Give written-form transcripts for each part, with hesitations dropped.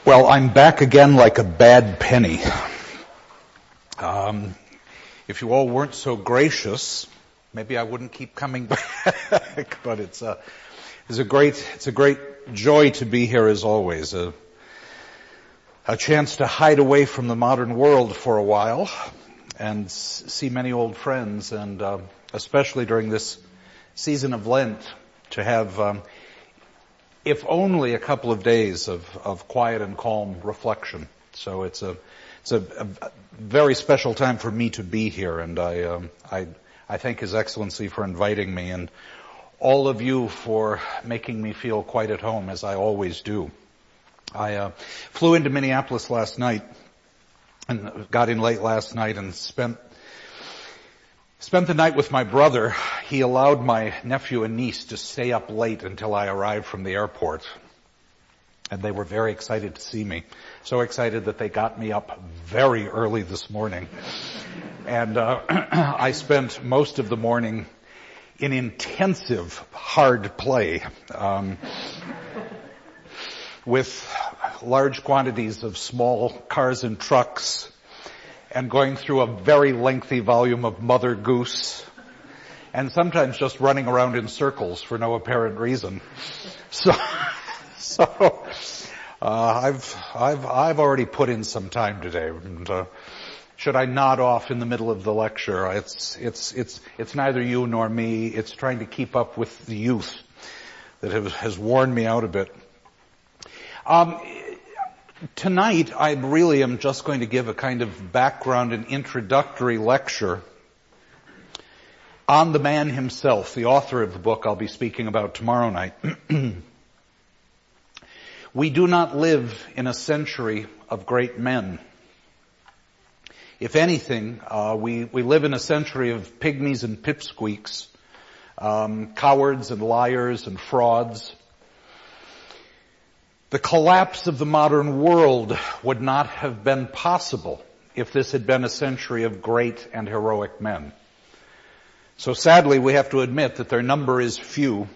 Well, I'm back again like a bad penny. If you all weren't so gracious, maybe I wouldn't keep coming back. But it's a great joy to be here as always. A chance to hide away from the modern world for a while and see many old friends, and especially during this season of Lent, to have if only a couple of days of quiet and calm reflection. So it's a very special time for me to be here, and I thank His Excellency for inviting me, and all of you for making me feel quite at home, as I always do. I flew into Minneapolis last night and got in late last night and spent the night with my brother. He allowed my nephew and niece to stay up late until I arrived from the airport. And they were very excited to see me. So excited that they got me up very early this morning. And I spent most of the morning in intensive hard play with large quantities of small cars and trucks, and going through a very lengthy volume of Mother Goose, and sometimes just running around in circles for no apparent reason. So I've already put in some time today, and should I nod off in the middle of the lecture, it's neither you nor me. It's trying to keep up with the youth that has worn me out a bit. Tonight, I really am just going to give a kind of background and introductory lecture on the man himself, the author of the book I'll be speaking about tomorrow night. We do not live in a century of great men. If anything, we live in a century of pygmies and pipsqueaks, cowards and liars and frauds. The collapse of the modern world would not have been possible if this had been a century of great and heroic men. So sadly, we have to admit that their number is few,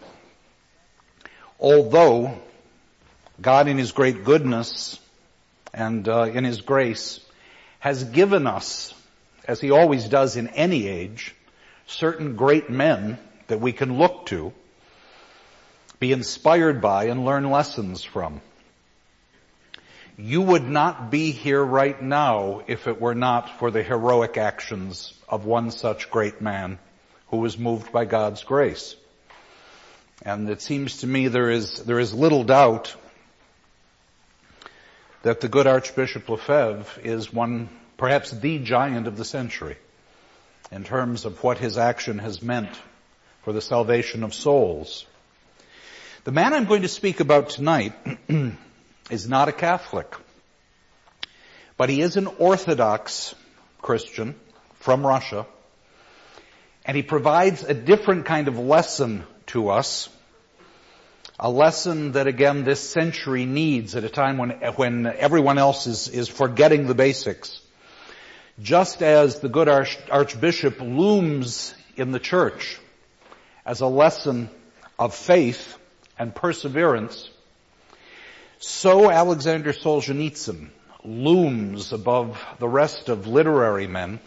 although God in His great goodness and in His grace has given us, as He always does in any age, certain great men that we can look to, be inspired by, and learn lessons from. You would not be here right now if it were not for the heroic actions of one such great man who was moved by God's grace. And it seems to me there is little doubt that the good Archbishop Lefebvre is one, perhaps the giant of the century, in terms of what his action has meant for the salvation of souls. The man I'm going to speak about tonight is not a Catholic, but he is an Orthodox Christian from Russia, and he provides a different kind of lesson to us, a lesson that, again, this century needs at a time when everyone else is forgetting the basics. Just as the good Archbishop looms in the church as a lesson of faith and perseverance, so Alexander Solzhenitsyn looms above the rest of literary men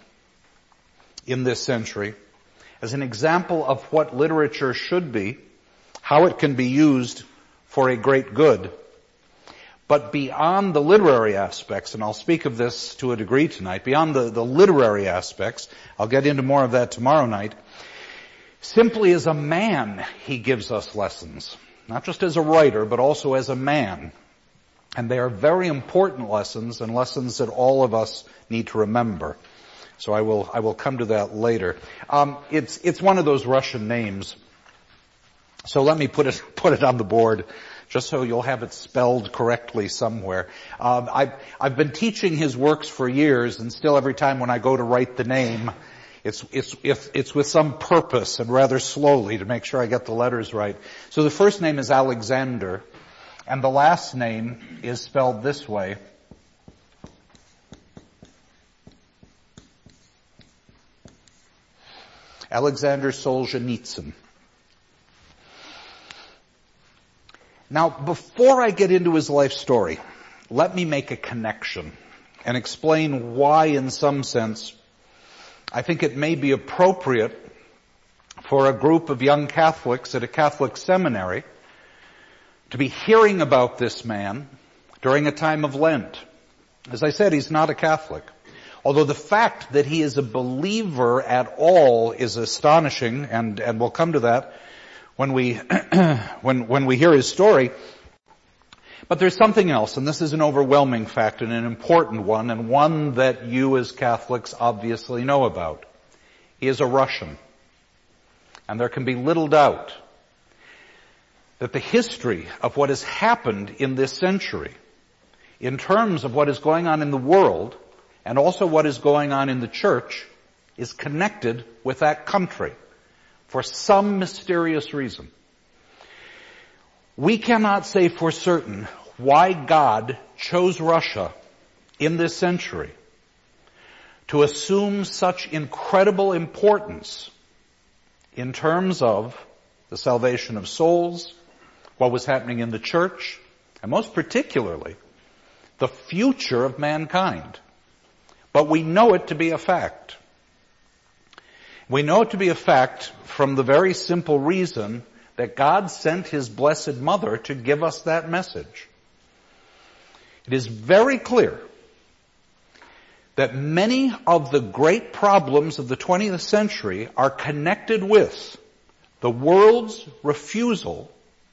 in this century as an example of what literature should be, how it can be used for a great good. But beyond the literary aspects, and I'll speak of this to a degree tonight, beyond the literary aspects, I'll get into more of that tomorrow night, simply as a man, he gives us lessons. Not just as a writer, but also as a man. And they are very important lessons, and lessons that all of us need to remember. So I will come to that later. It's one of those Russian names. So let me put it on the board, just so you'll have it spelled correctly somewhere. I've been teaching his works for years, and still every time when I go to write the name, it's with some purpose and rather slowly to make sure I get the letters right. So the first name is Alexander, and the last name is spelled this way. Alexander Solzhenitsyn. Now, before I get into his life story, let me make a connection and explain why, in some sense, I think it may be appropriate for a group of young Catholics at a Catholic seminary to be hearing about this man during a time of Lent. As I said, he's not a Catholic. Although the fact that he is a believer at all is astonishing, and we'll come to that when we when we hear his story. But there's something else, and this is an overwhelming fact and an important one, and one that you as Catholics obviously know about. He is a Russian. And there can be little doubt that the history of what has happened in this century, in terms of what is going on in the world, and also what is going on in the church, is connected with that country for some mysterious reason. We cannot say for certain why God chose Russia in this century to assume such incredible importance in terms of the salvation of souls, what was happening in the church, and most particularly, the future of mankind. But we know it to be a fact. We know it to be a fact from the very simple reason that God sent His Blessed Mother to give us that message. It is very clear that many of the great problems of the 20th century are connected with the world's refusal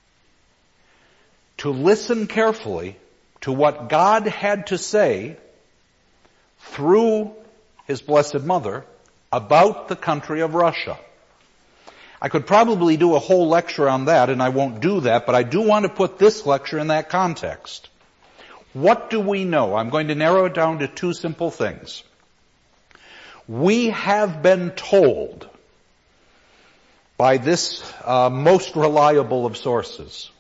to listen carefully to what God had to say through His Blessed Mother about the country of Russia. I could probably do a whole lecture on that, and I won't do that, but I do want to put this lecture in that context. What do we know? I'm going to narrow it down to two simple things. We have been told by this most reliable of sources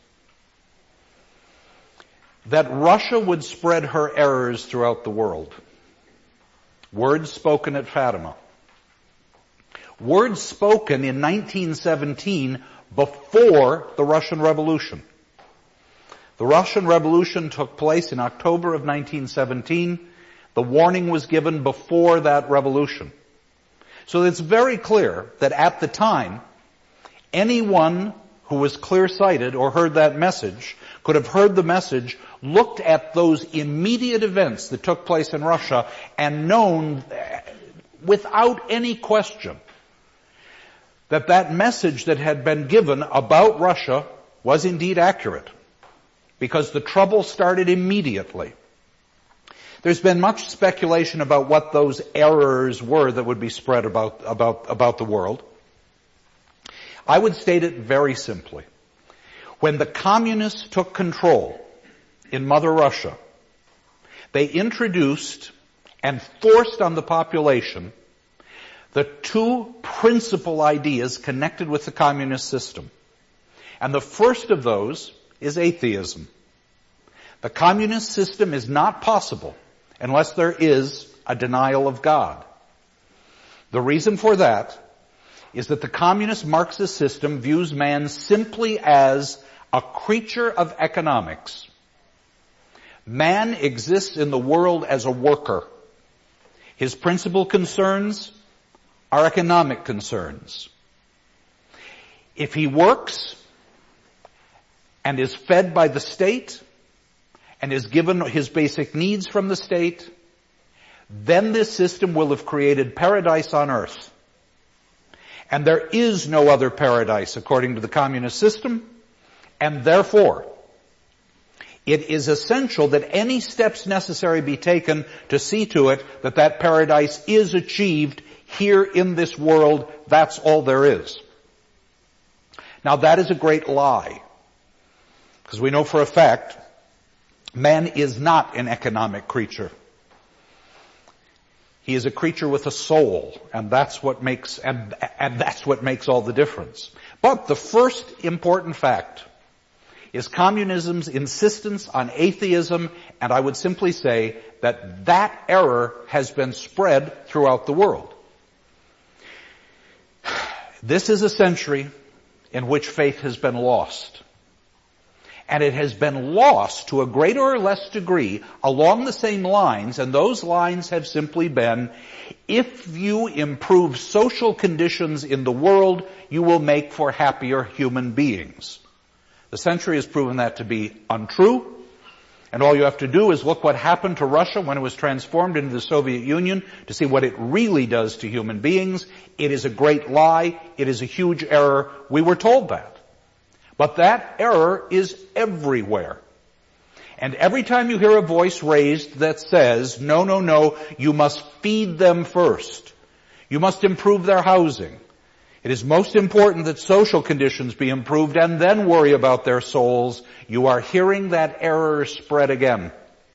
that Russia would spread her errors throughout the world. Words spoken at Fatima. Words spoken in 1917 before the Russian Revolution. The Russian Revolution took place in October of 1917. The warning was given before that revolution. So it's very clear that at the time, anyone who was clear-sighted or heard that message could have heard the message, looked at those immediate events that took place in Russia, and known without any question that that message that had been given about Russia was indeed accurate, because the trouble started immediately. There's been much speculation about what those errors were that would be spread about the world. I would state it very simply. When the communists took control in Mother Russia, they introduced and forced on the population the two principal ideas connected with the communist system. And the first of those is atheism. The communist system is not possible unless there is a denial of God. The reason for that is that the communist Marxist system views man simply as a creature of economics. Man exists in the world as a worker. His principal concerns are economic concerns. If he works and is fed by the state and is given his basic needs from the state, then this system will have created paradise on earth. And there is no other paradise according to the communist system, and therefore it is essential that any steps necessary be taken to see to it that that paradise is achieved here in this world. That's all there is. Now that is a great lie, because we know for a fact man is not an economic creature. He is a creature with a soul, and that's what makes all the difference. But the first important fact is communism's insistence on atheism, and I would simply say that that error has been spread throughout the world. This is a century in which faith has been lost. And it has been lost to a greater or less degree along the same lines, and those lines have simply been, if you improve social conditions in the world, you will make for happier human beings. The century has proven that to be untrue, and all you have to do is look what happened to Russia when it was transformed into the Soviet Union to see what it really does to human beings. It is a great lie. It is a huge error. We were told that. But that error is everywhere. And every time you hear a voice raised that says, no, no, no, you must feed them first. You must improve their housing. It is most important that social conditions be improved and then worry about their souls. You are hearing that error spread again.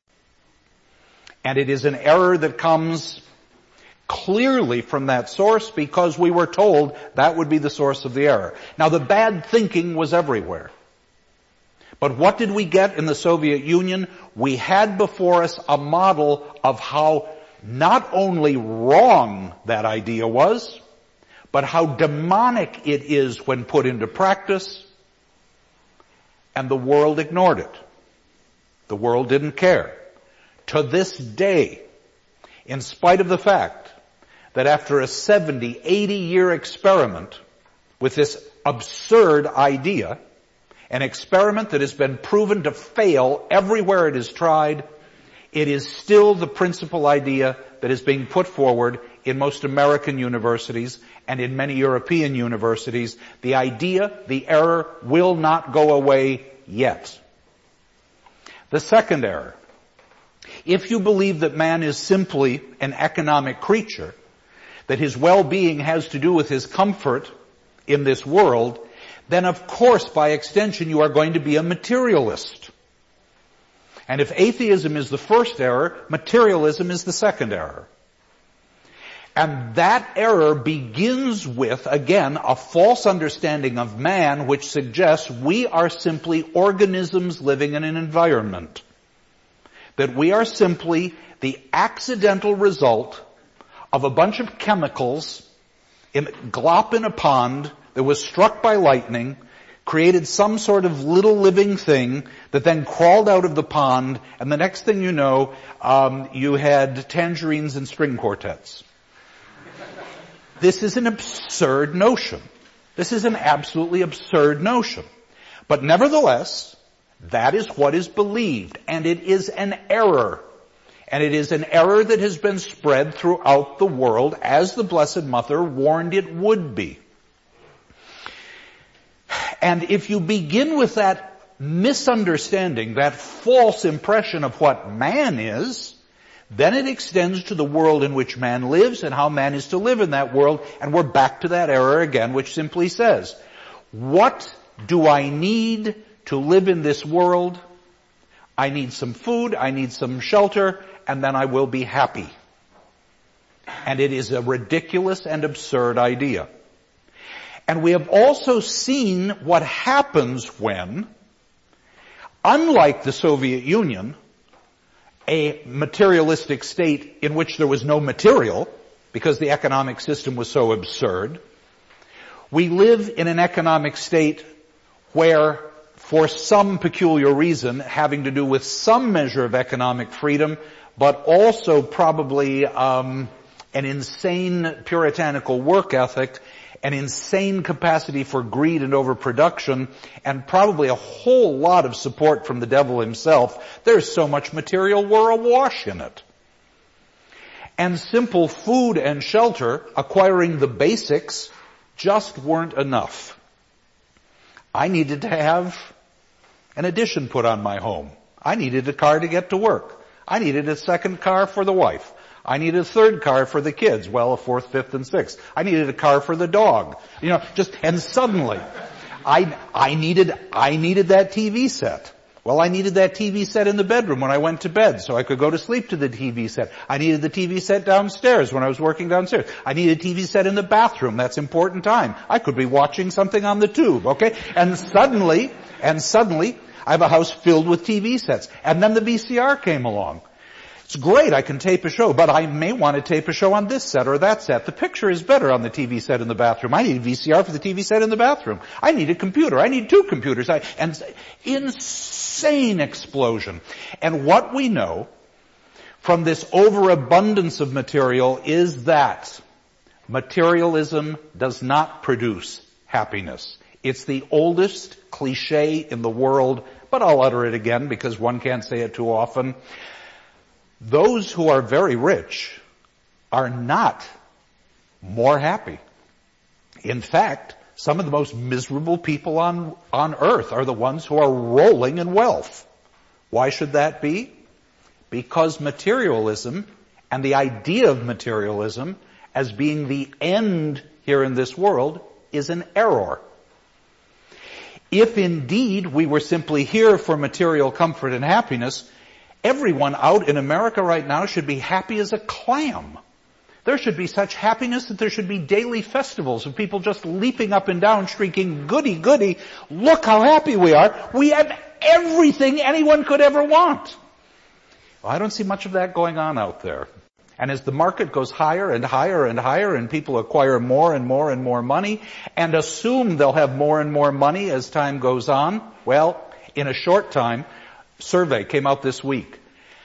And it is an error that comes clearly from that source because we were told that would be the source of the error. Now, the bad thinking was everywhere. But what did we get in the Soviet Union? We had before us a model of how not only wrong that idea was, but how demonic it is when put into practice, and the world ignored it. The world didn't care. To this day, in spite of the fact that after a 70, 80-year experiment with this absurd idea, an experiment that has been proven to fail everywhere it is tried, it is still the principal idea that is being put forward in most American universities and in many European universities. The idea, the error, will not go away yet. The second error. If you believe that man is simply an economic creature, that his well-being has to do with his comfort in this world, then of course, by extension, you are going to be a materialist. And if atheism is the first error, materialism is the second error. And that error begins with, again, a false understanding of man which suggests we are simply organisms living in an environment. That we are simply the accidental result of a bunch of chemicals glop in a pond that was struck by lightning, created some sort of little living thing that then crawled out of the pond, and the next thing you know, you had tangerines and string quartets. This is an absurd notion. This is an absolutely absurd notion. But nevertheless, that is what is believed, and it is an error. And it is an error that has been spread throughout the world, as the Blessed Mother warned it would be. And if you begin with that misunderstanding, that false impression of what man is, then it extends to the world in which man lives and how man is to live in that world, and we're back to that error again, which simply says, what do I need to live in this world? I need some food, I need some shelter, and then I will be happy. And it is a ridiculous and absurd idea. And we have also seen what happens when, unlike the Soviet Union, a materialistic state in which there was no material, because the economic system was so absurd, we live in an economic state where, for some peculiar reason, having to do with some measure of economic freedom, but also probably an insane puritanical work ethic, an insane capacity for greed and overproduction, and probably a whole lot of support from the devil himself. There's so much material, we're awash in it. And simple food and shelter, acquiring the basics, just weren't enough. I needed to have an addition put on my home. I needed a car to get to work. I needed a second car for the wife. I needed a third car for the kids. Well, a fourth, fifth, and sixth. I needed a car for the dog. And suddenly, I needed that TV set. Well, I needed that TV set in the bedroom when I went to bed so I could go to sleep to the TV set. I needed the TV set downstairs when I was working downstairs. I needed a TV set in the bathroom. That's important time. I could be watching something on the tube, okay? And suddenly, I have a house filled with TV sets. And then the VCR came along. It's great, I can tape a show, but I may want to tape a show on this set or that set. The picture is better on the TV set in the bathroom. I need a VCR for the TV set in the bathroom. I need a computer. I need 2 computers. And insane explosion. And what we know from this overabundance of material is that materialism does not produce happiness. It's the oldest cliche in the world, but I'll utter it again because one can't say it too often. Those who are very rich are not more happy. In fact, some of the most miserable people on earth are the ones who are rolling in wealth. Why should that be? Because materialism and the idea of materialism as being the end here in this world is an error. If indeed we were simply here for material comfort and happiness, everyone out in America right now should be happy as a clam. There should be such happiness that there should be daily festivals of people just leaping up and down, shrieking, goody, goody, look how happy we are. We have everything anyone could ever want. Well, I don't see much of that going on out there. And as the market goes higher and higher and higher and people acquire more and more and more money and assume they'll have more and more money as time goes on, well, in a short time, survey came out this week.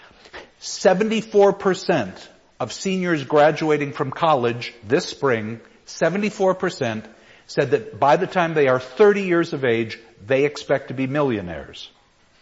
74% of seniors graduating from college this spring, 74% said that by the time they are 30 years of age, they expect to be millionaires.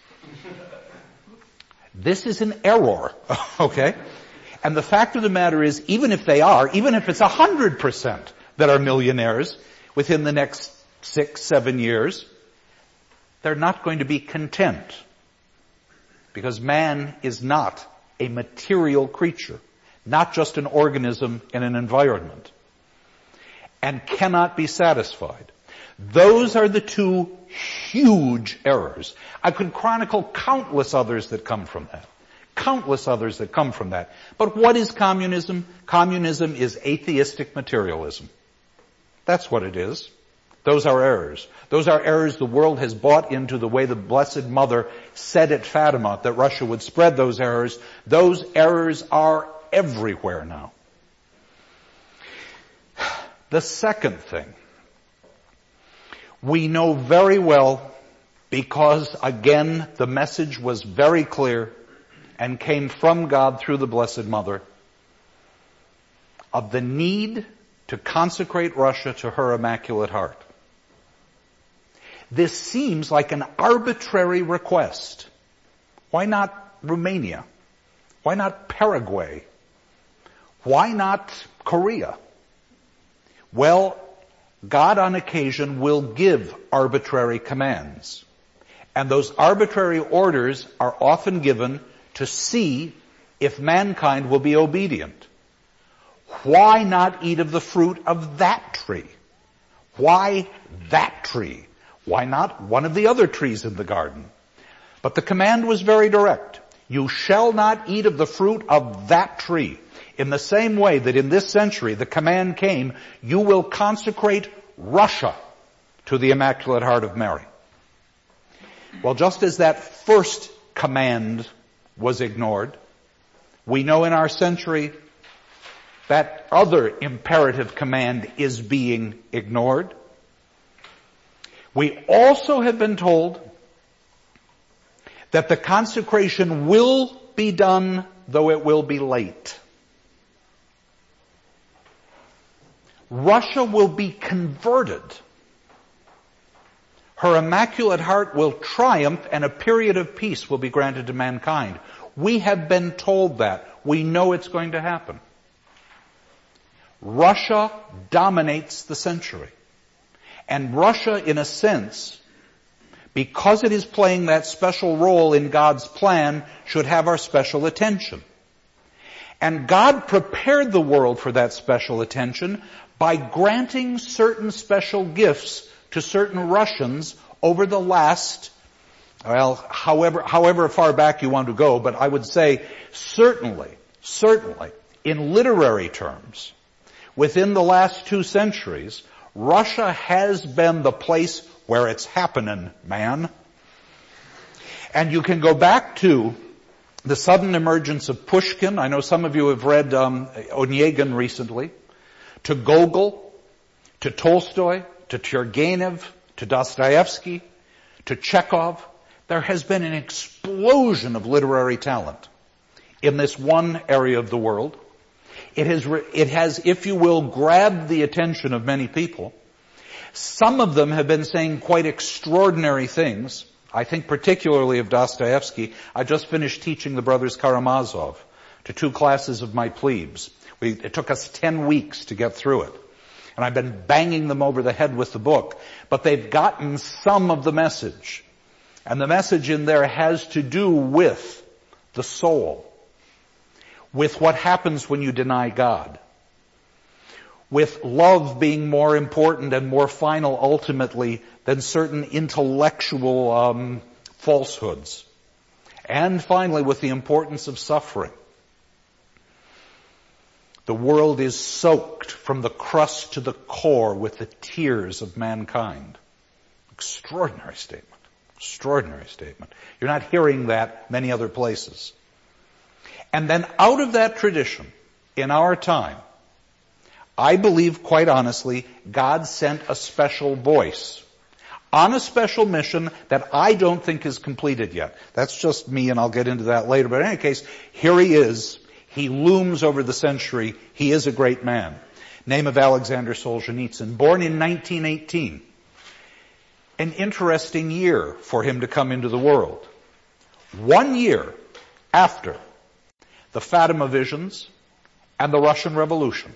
This is an error, okay? And the fact of the matter is, even if they are, even if it's 100% that are millionaires within the next 6-7 years, they're not going to be content. Because man is not a material creature, not just an organism in an environment, and cannot be satisfied. Those are the 2 huge errors. I could chronicle countless others that come from that. Countless others that come from that. But what is communism? Communism is atheistic materialism. That's what it is. Those are errors. Those are errors the world has bought into, the way the Blessed Mother said at Fatima that Russia would spread those errors. Those errors are everywhere now. The second thing, we know very well, because again the message was very clear and came from God through the Blessed Mother, of the need to consecrate Russia to her Immaculate Heart. This seems like an arbitrary request. Why not Romania? Why not Paraguay? Why not Korea? Well, God on occasion will give arbitrary commands. And those arbitrary orders are often given to see if mankind will be obedient. Why not eat of the fruit of that tree? Why that tree? Why not one of the other trees in the garden? But the command was very direct. You shall not eat of the fruit of that tree. In the same way that in this century the command came, you will consecrate Russia to the Immaculate Heart of Mary. Well, just as that first command was ignored, we know in our century that other imperative command is being ignored. We also have been told that the consecration will be done, though it will be late. Russia will be converted. Her Immaculate Heart will triumph and a period of peace will be granted to mankind. We have been told that. We know it's going to happen. Russia dominates the century. And Russia, in a sense, because it is playing that special role in God's plan, should have our special attention. And God prepared the world for that special attention by granting certain special gifts to certain Russians over the last, well, however far back you want to go, but I would say certainly, in literary terms, within the last 2 centuries, Russia has been the place where it's happening, man. And you can go back to the sudden emergence of Pushkin. I know some of you have read Onegin recently. To Gogol, to Tolstoy, to Turgenev, to Dostoevsky, to Chekhov. There has been an explosion of literary talent in this one area of the world. It has, if you will, grabbed the attention of many people. Some of them have been saying quite extraordinary things. I think particularly of Dostoevsky. I just finished teaching the brothers Karamazov to 2 classes of my plebes. It took us 10 weeks to get through it. And I've been banging them over the head with the book. But they've gotten some of the message. And the message in there has to do with the soul. With what happens when you deny God. With love being more important and more final ultimately than certain intellectual falsehoods. And finally, with the importance of suffering. The world is soaked from the crust to the core with the tears of mankind. Extraordinary statement. Extraordinary statement. You're not hearing that many other places. And then out of that tradition, in our time, I believe, quite honestly, God sent a special voice on a special mission that I don't think is completed yet. That's just me, and I'll get into that later. But in any case, here he is. He looms over the century. He is a great man. Name of Alexander Solzhenitsyn, born in 1918. An interesting year for him to come into the world. 1 year after the Fatima visions and the Russian Revolution.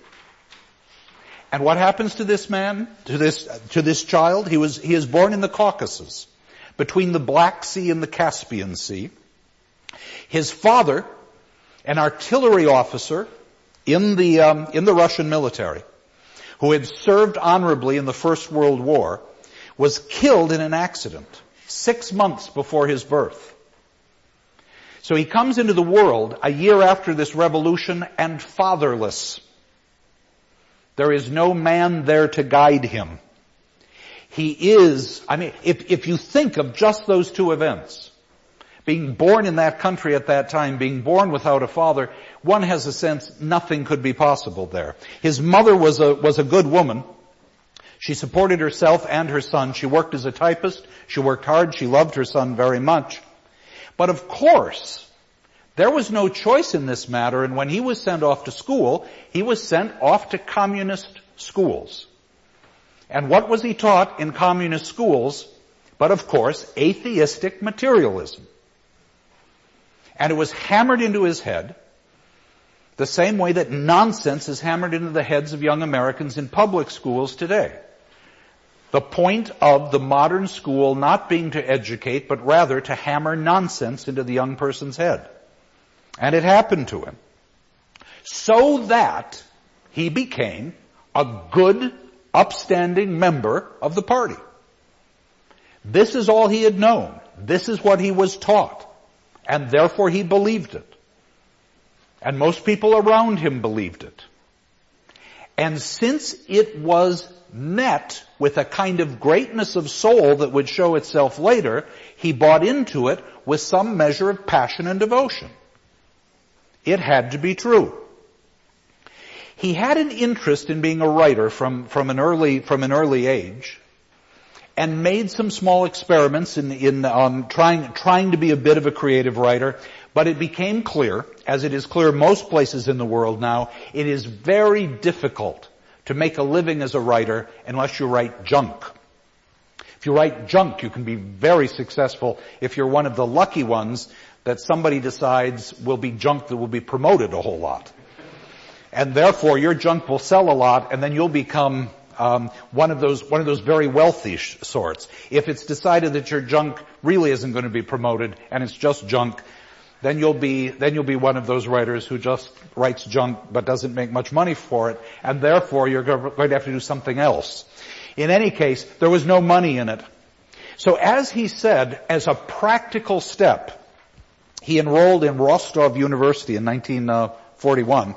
And what happens to this man, to this child? He is born in the Caucasus, between the Black Sea and the Caspian Sea. His father, an artillery officer in the Russian military, who had served honorably in the First World War, was killed in an accident 6 months before his birth. So he comes into the world a year after this revolution and fatherless. There is no man there to guide him. He is, if you think of just those 2 events, being born in that country at that time, being born without a father, one has a sense nothing could be possible there. His mother was a good woman. She supported herself and her son. She worked as a typist. She worked hard. She loved her son very much. But of course, there was no choice in this matter, and when he was sent off to school, he was sent off to communist schools. And what was he taught in communist schools? But of course, atheistic materialism. And it was hammered into his head the same way that nonsense is hammered into the heads of young Americans in public schools today. The point of the modern school not being to educate, but rather to hammer nonsense into the young person's head. And it happened to him. So that he became a good, upstanding member of the party. This is all he had known. This is what he was taught. And therefore he believed it. And most people around him believed it. And since it was met with a kind of greatness of soul that would show itself later, he bought into it with some measure of passion and devotion. It had to be true. He had an interest in being a writer from an early age, and made some small experiments in trying to be a bit of a creative writer. But it became clear, as it is clear most places in the world now, it is very difficult to make a living as a writer unless you write junk. If you write junk, you can be very successful if you're one of the lucky ones that somebody decides will be junk that will be promoted a whole lot. And therefore your junk will sell a lot, and then you'll become one of those very wealthy sorts. If it's decided that your junk really isn't going to be promoted and it's just junk, then you'll be one of those writers who just writes junk but doesn't make much money for it, and therefore you're going to have to do something else. In any case, there was no money in it. So as he said, as a practical step, he enrolled in Rostov University in 1941.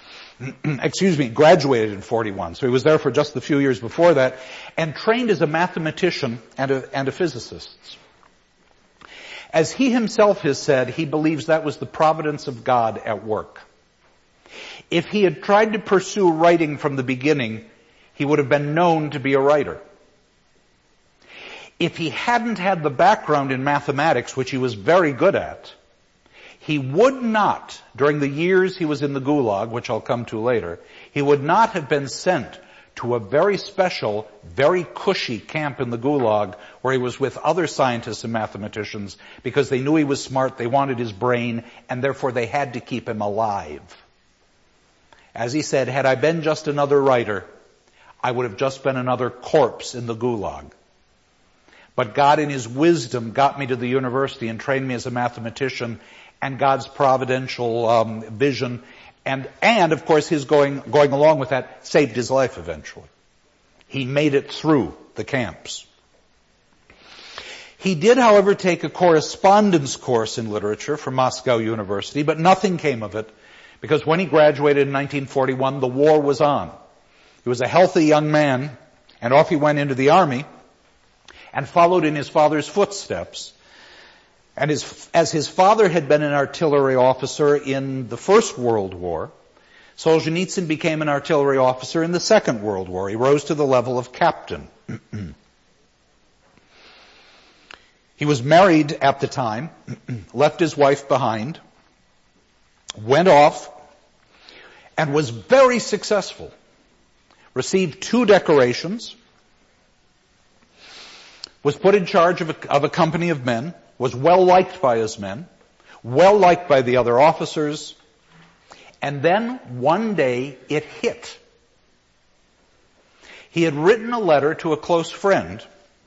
Graduated in 41. So he was there for just a few years before that, and trained as a mathematician and a physicist. As he himself has said, he believes that was the providence of God at work. If he had tried to pursue writing from the beginning, he would have been known to be a writer. If he hadn't had the background in mathematics, which he was very good at, he would not, during the years he was in the Gulag, which I'll come to later, he would not have been sent to a very special, very cushy camp in the Gulag where he was with other scientists and mathematicians because they knew he was smart, they wanted his brain, and therefore they had to keep him alive. As he said, had I been just another writer, I would have just been another corpse in the Gulag. But God in his wisdom got me to the university and trained me as a mathematician, and God's providential vision and of course his going along with that saved his life eventually. He made it through the camps. He did, however, take a correspondence course in literature from Moscow University, but nothing came of it because when he graduated in 1941, the war was on. He was a healthy young man, and off he went into the army and followed in his father's footsteps. And as his father had been an artillery officer in the First World War, Solzhenitsyn became an artillery officer in the Second World War. He rose to the level of captain. He was married at the time, left his wife behind, went off, and was very successful. Received 2 decorations, was put in charge of a company of men, was well liked by his men, well liked by the other officers, and then one day it hit. He had written a letter to a close friend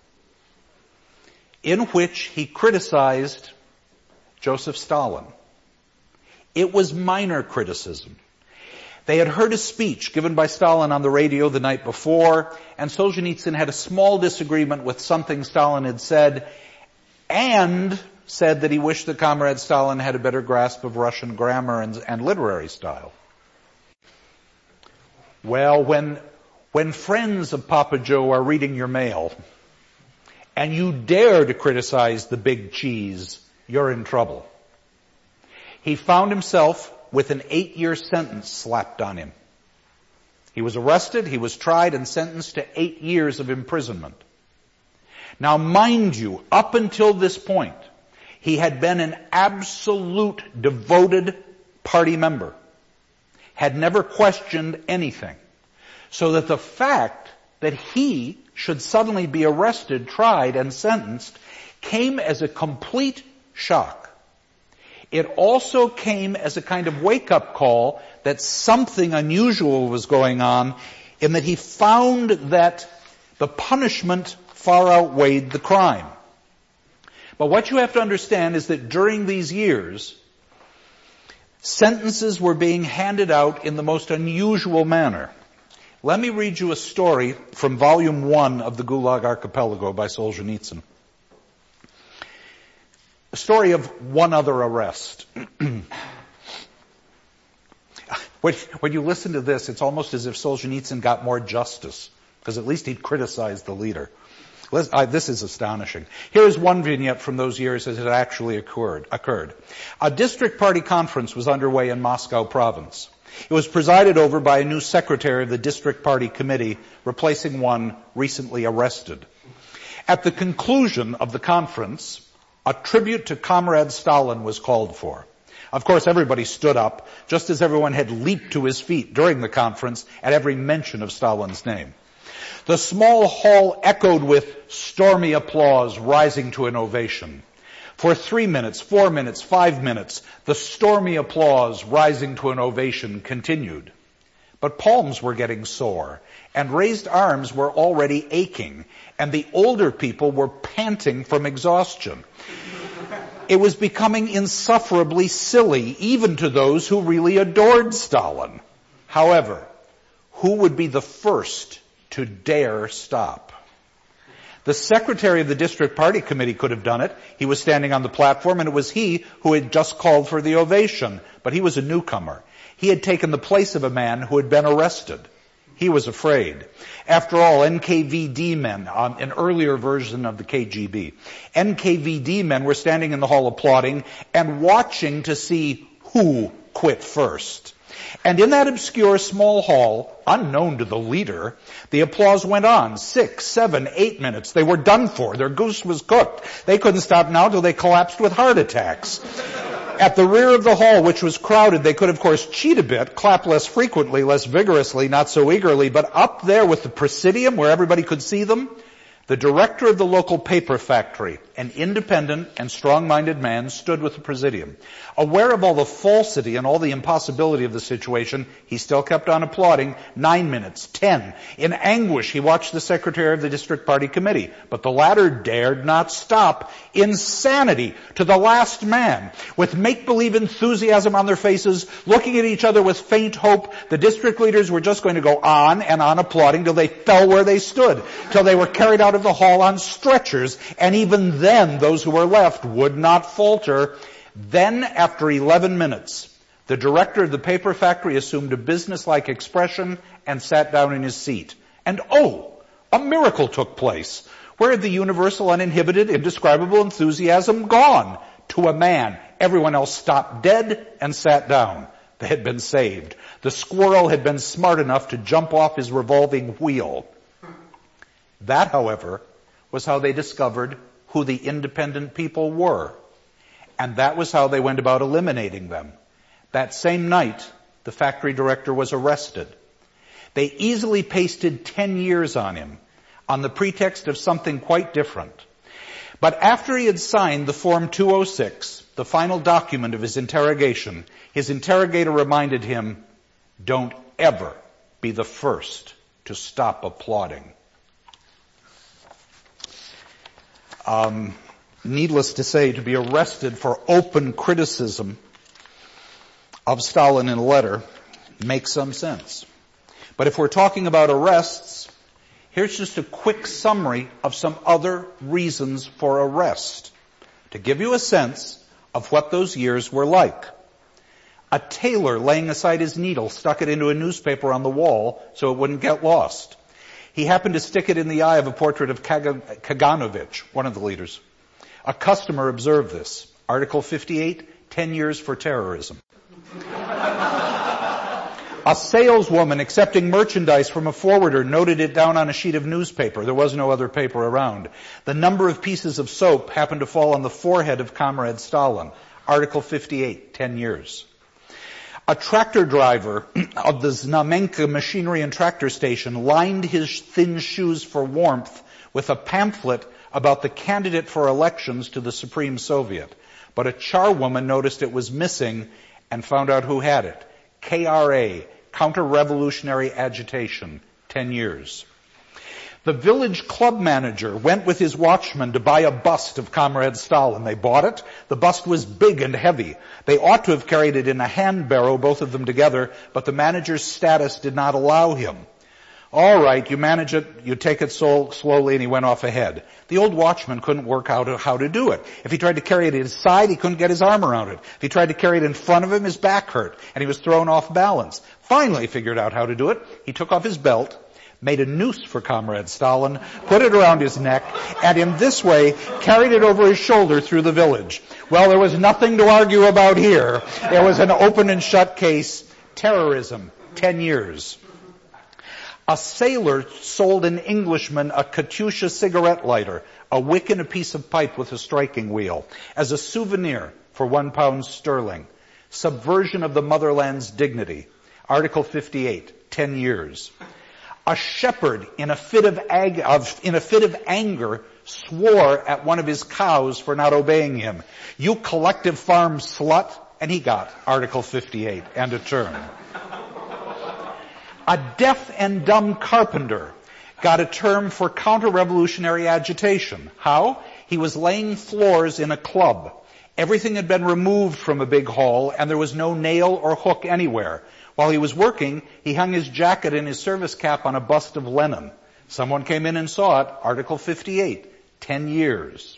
in which he criticized Joseph Stalin. It was minor criticism. They had heard a speech given by Stalin on the radio the night before, and Solzhenitsyn had a small disagreement with something Stalin had said, and said that he wished that Comrade Stalin had a better grasp of Russian grammar and literary style. Well, when friends of Papa Joe are reading your mail, and you dare to criticize the big cheese, you're in trouble. He found himself with an 8-year sentence slapped on him. He was arrested, he was tried, and sentenced to 8 years of imprisonment. Now, mind you, up until this point, he had been an absolute devoted party member, had never questioned anything, so that the fact that he should suddenly be arrested, tried, and sentenced came as a complete shock. It also came as a kind of wake-up call that something unusual was going on, in that he found that the punishment far outweighed the crime. But what you have to understand is that during these years, sentences were being handed out in the most unusual manner. Let me read you a story from Volume 1 of the Gulag Archipelago by Solzhenitsyn. A story of one other arrest. When you listen to this, it's almost as if Solzhenitsyn got more justice, because at least he'd criticized the leader. This is astonishing. Here is one vignette from those years as it actually occurred. A district party conference was underway in Moscow province. It was presided over by a new secretary of the district party committee, replacing one recently arrested. At the conclusion of the conference, a tribute to Comrade Stalin was called for. Of course, everybody stood up, just as everyone had leaped to his feet during the conference at every mention of Stalin's name. The small hall echoed with stormy applause rising to an ovation. For 3 minutes, 4 minutes, 5 minutes, the stormy applause rising to an ovation continued. But palms were getting sore, and raised arms were already aching, and the older people were panting from exhaustion. It was becoming insufferably silly, even to those who really adored Stalin. However, who would be the first to dare stop? The secretary of the district party committee could have done it. He was standing on the platform, and it was he who had just called for the ovation. But he was a newcomer. He had taken the place of a man who had been arrested. He was afraid. After all, NKVD men, an earlier version of the KGB, NKVD men were standing in the hall applauding and watching to see who quit first. And in that obscure small hall, unknown to the leader, the applause went on. 6, 7, 8 minutes. They were done for. Their goose was cooked. They couldn't stop now till they collapsed with heart attacks. At the rear of the hall, which was crowded, they could, of course, cheat a bit, clap less frequently, less vigorously, not so eagerly, but up there with the Presidium, where everybody could see them, the director of the local paper factory, an independent and strong-minded man, stood with the Presidium. Aware of all the falsity and all the impossibility of the situation, he still kept on applauding. 9 minutes, 10. In anguish, he watched the secretary of the district party committee, but the latter dared not stop. Insanity to the last man. With make-believe enthusiasm on their faces, looking at each other with faint hope, the district leaders were just going to go on and on applauding till they fell where they stood, till they were carried out of the hall on stretchers, and even then those who were left would not falter. Then, after 11 minutes, the director of the paper factory assumed a businesslike expression and sat down in his seat. And a miracle took place. Where had the universal, uninhibited, indescribable enthusiasm gone? To a man. Everyone else stopped dead and sat down. They had been saved. The squirrel had been smart enough to jump off his revolving wheel. That, however, was how they discovered who the independent people were. And that was how they went about eliminating them. That same night, the factory director was arrested. They easily pasted 10 years on him on the pretext of something quite different. But after he had signed the Form 206, the final document of his interrogation, his interrogator reminded him, "Don't ever be the first to stop applauding." Needless to say, to be arrested for open criticism of Stalin in a letter makes some sense. But if we're talking about arrests, here's just a quick summary of some other reasons for arrest, to give you a sense of what those years were like. A tailor laying aside his needle stuck it into a newspaper on the wall so it wouldn't get lost. He happened to stick it in the eye of a portrait of Kaganovich, one of the leaders. A customer observed this. Article 58, 10 years for terrorism. A saleswoman accepting merchandise from a forwarder noted it down on a sheet of newspaper. There was no other paper around. The number of pieces of soap happened to fall on the forehead of Comrade Stalin. Article 58, 10 years. A tractor driver of the Znamenka machinery and tractor station lined his thin shoes for warmth with a pamphlet about the candidate for elections to the Supreme Soviet. But a charwoman noticed it was missing and found out who had it. KRA, Counter-Revolutionary Agitation, 10 years. The village club manager went with his watchman to buy a bust of Comrade Stalin. They bought it. The bust was big and heavy. They ought to have carried it in a hand barrow, both of them together, but the manager's status did not allow him. All right, you manage it, you take it slowly, and he went off ahead. The old watchman couldn't work out how to do it. If he tried to carry it at his side, he couldn't get his arm around it. If he tried to carry it in front of him, his back hurt, and he was thrown off balance. Finally, he figured out how to do it. He took off his belt, made a noose for Comrade Stalin, put it around his neck, and in this way carried it over his shoulder through the village. Well, there was nothing to argue about here. There was an open and shut case. Terrorism, 10 years. A sailor sold an Englishman a Katyusha cigarette lighter, a wick and a piece of pipe with a striking wheel, as a souvenir for £1 sterling. Subversion of the motherland's dignity. Article 58, 10 years. A shepherd in a fit of anger swore at one of his cows for not obeying him. "You collective farm slut," and he got Article 58 and a term. A deaf and dumb carpenter got a term for counter-revolutionary agitation. How? He was laying floors in a club. Everything had been removed from a big hall, and there was no nail or hook anywhere. While he was working, he hung his jacket and his service cap on a bust of Lenin. Someone came in and saw it. Article 58, 10 years.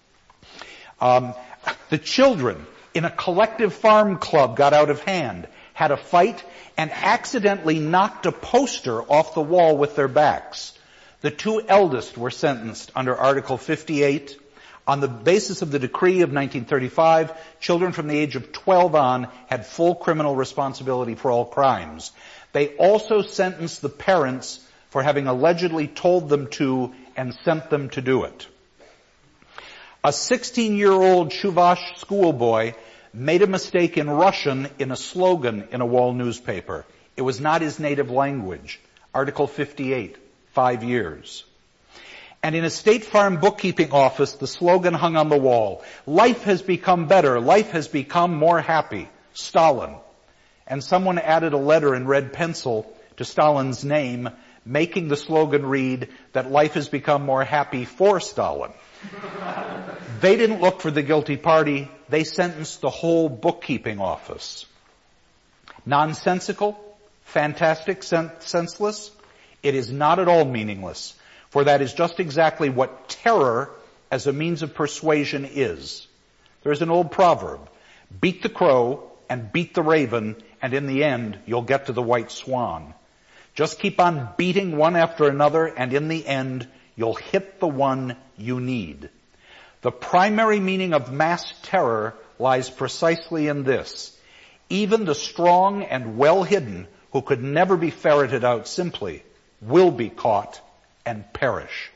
The children in a collective farm club got out of hand. had a fight and accidentally knocked a poster off the wall with their backs. The two eldest were sentenced under Article 58. On the basis of the decree of 1935, children from the age of 12 on had full criminal responsibility for all crimes. They also sentenced the parents for having allegedly told them to and sent them to do it. A 16-year-old Chuvash schoolboy made a mistake in Russian in a slogan in a wall newspaper. It was not his native language. Article 58, 5 years. And in a State Farm bookkeeping office, the slogan hung on the wall, "Life has become better, life has become more happy, Stalin." And someone added a letter in red pencil to Stalin's name, making the slogan read that life has become more happy for Stalin. They didn't look for the guilty party, they sentenced the whole bookkeeping office. Nonsensical, fantastic, senseless? It is not at all meaningless. For that is just exactly what terror as a means of persuasion is. There's an old proverb, beat the crow and beat the raven, and in the end you'll get to the white swan. Just keep on beating one after another, and in the end you'll hit the one you need. The primary meaning of mass terror lies precisely in this. Even the strong and well-hidden, who could never be ferreted out simply, will be caught and perish.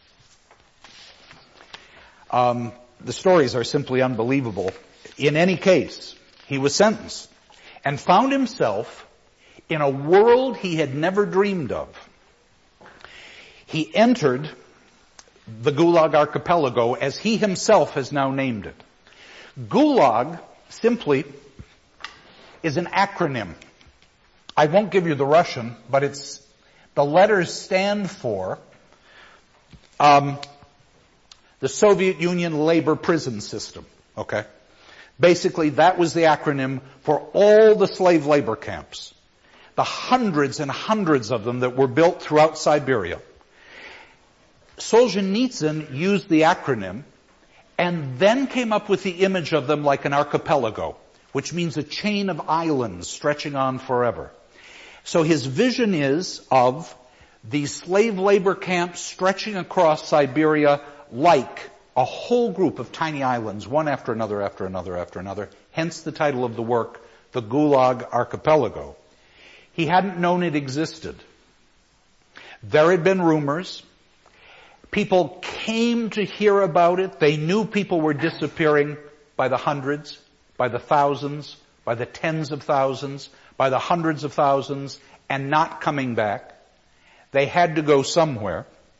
The stories are simply unbelievable. In any case, he was sentenced and found himself in a world he had never dreamed of. He entered the Gulag Archipelago, as he himself has now named it. Gulag simply is an acronym. I won't give you the Russian, but the letters stand for the Soviet Union labor prison system. Okay? Basically, that was the acronym for all the slave labor camps. The hundreds and hundreds of them that were built throughout Siberia. Solzhenitsyn used the acronym and then came up with the image of them like an archipelago, which means a chain of islands stretching on forever. So his vision is of these slave labor camps stretching across Siberia like a whole group of tiny islands, one after another, after another, after another. Hence the title of the work, The Gulag Archipelago. He hadn't known it existed. There had been rumors. People came to hear about it. They knew people were disappearing by the hundreds, by the thousands, by the tens of thousands, by the hundreds of thousands, and not coming back. They had to go somewhere.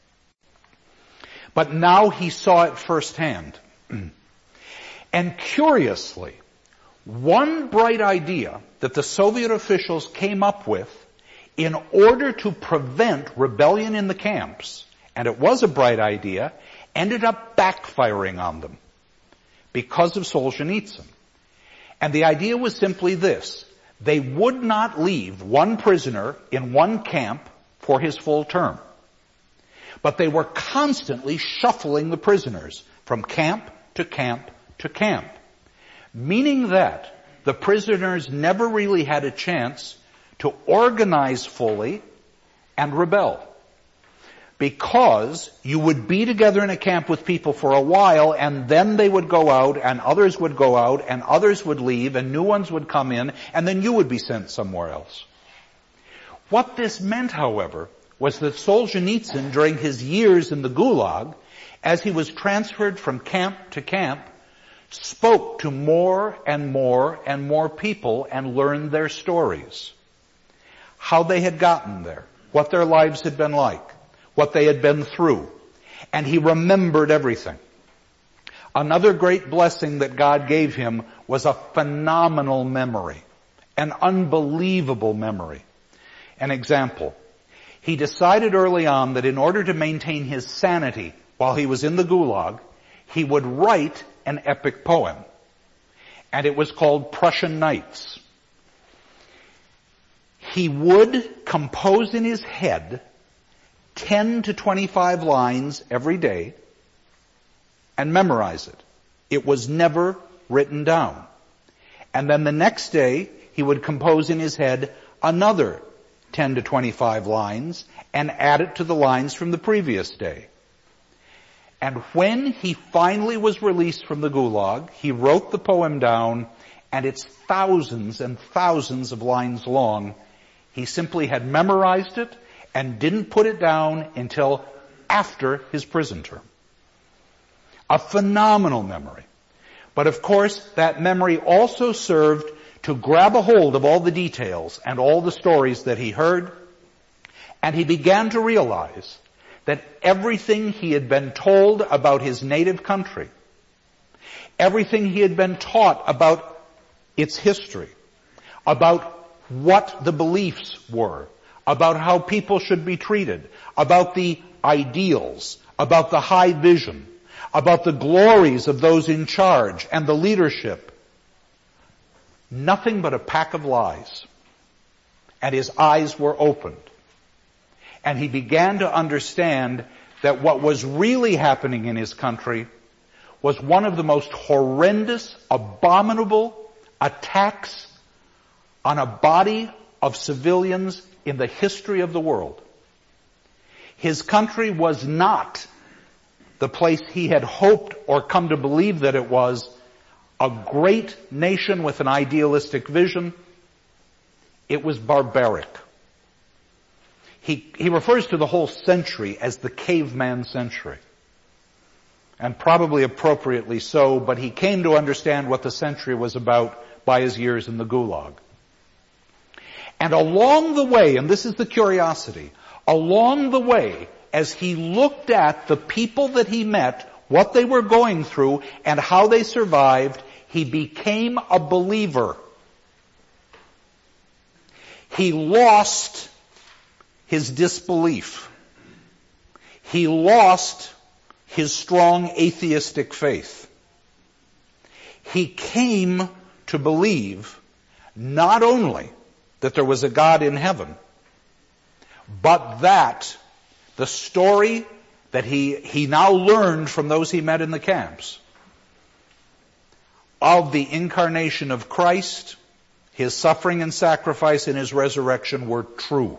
But now he saw it firsthand. And curiously, one bright idea that the Soviet officials came up with in order to prevent rebellion in the camps, and it was a bright idea, ended up backfiring on them because of Solzhenitsyn. And the idea was simply this. They would not leave one prisoner in one camp for his full term. But they were constantly shuffling the prisoners from camp to camp to camp. Meaning that the prisoners never really had a chance to organize fully and rebel. Because you would be together in a camp with people for a while, and then they would go out, and others would go out, and others would leave, and new ones would come in, and then you would be sent somewhere else. What this meant, however, was that Solzhenitsyn, during his years in the Gulag, as he was transferred from camp to camp, spoke to more and more and more people and learned their stories. How they had gotten there, what their lives had been like, what they had been through. And he remembered everything. Another great blessing that God gave him was a phenomenal memory, an unbelievable memory. An example. He decided early on that in order to maintain his sanity while he was in the Gulag, he would write an epic poem. And it was called Prussian Nights. He would compose in his head 10 to 25 lines every day and memorize it. It was never written down. And then the next day, he would compose in his head another 10 to 25 lines and add it to the lines from the previous day. And when he finally was released from the Gulag, he wrote the poem down, and it's thousands and thousands of lines long. He simply had memorized it and didn't put it down until after his prison term. A phenomenal memory. But of course, that memory also served to grab a hold of all the details and all the stories that he heard, and he began to realize that everything he had been told about his native country, everything he had been taught about its history, about what the beliefs were, about how people should be treated, about the ideals, about the high vision, about the glories of those in charge and the leadership, nothing but a pack of lies. And his eyes were opened. And he began to understand that what was really happening in his country was one of the most horrendous, abominable attacks on a body of civilians in the history of the world. His country was not the place he had hoped or come to believe that it was, a great nation with an idealistic vision. It was barbaric. He refers to the whole century as the caveman century. And probably appropriately so, but he came to understand what the century was about by his years in the Gulag. And along the way, and this is the curiosity, along the way, as he looked at the people that he met, what they were going through, and how they survived, he became a believer. He lost his disbelief. He lost his strong atheistic faith. He came to believe not only that there was a God in heaven, but that the story that he now learned from those he met in the camps of the incarnation of Christ, his suffering and sacrifice, and his resurrection were true.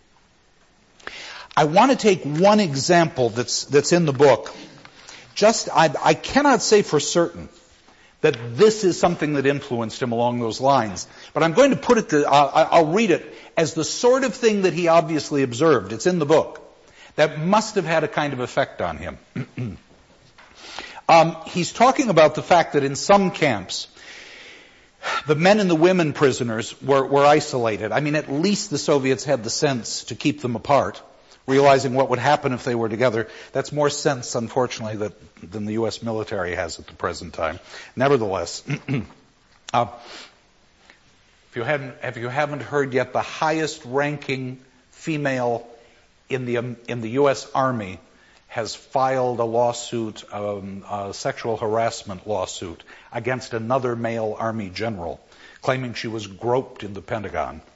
I want to take one example that's in the book. I cannot say for certain that this is something that influenced him along those lines, but I'm going to put it I'll read it as the sort of thing that he obviously observed. It's in the book. That must have had a kind of effect on him. He's talking about the fact that in some camps, the men and the women prisoners were isolated. I mean, at least the Soviets had the sense to keep them apart, realizing what would happen if they were together. That's more sense, unfortunately, than the U.S. military has at the present time. Nevertheless, if you haven't heard yet, the highest ranking female in the U.S. Army has filed a lawsuit, a sexual harassment lawsuit against another male Army general, claiming she was groped in the Pentagon.